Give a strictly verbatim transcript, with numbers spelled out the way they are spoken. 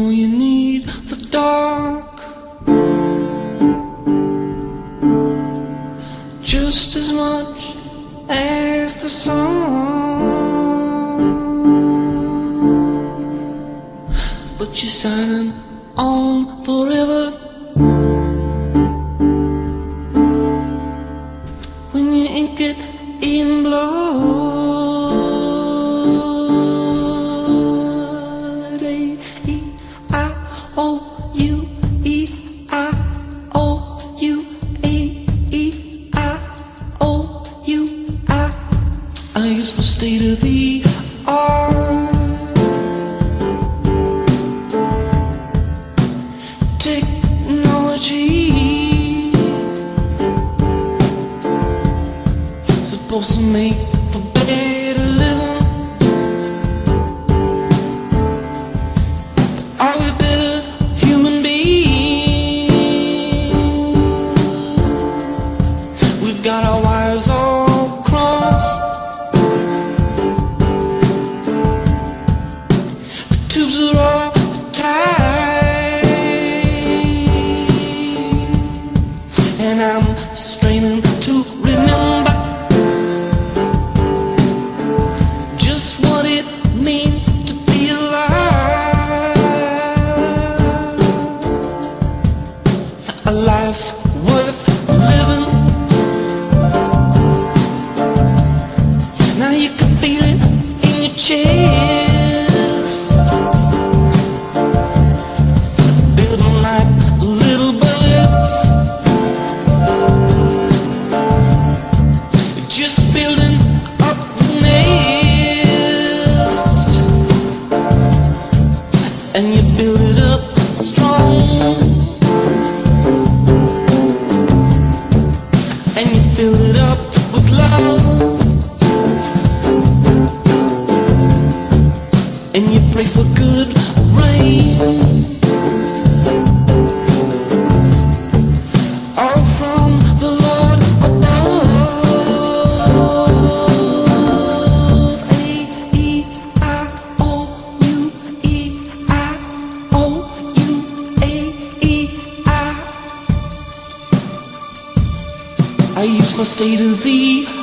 know you need the dark just as much as the sun, but you're signing on forever when you ink it in blood. I use my state of the art technology, supposed to make for better living. But are we better human beings? We've got our wires all crossed, tubes are all tight, and I'm straining to remember just what it means to be alive. A life worth living. Now you can feel it in your chest, little bullets, just building up the nest, and you build it up strong, and you fill it up with love, and you pray for good rain. I use my state of the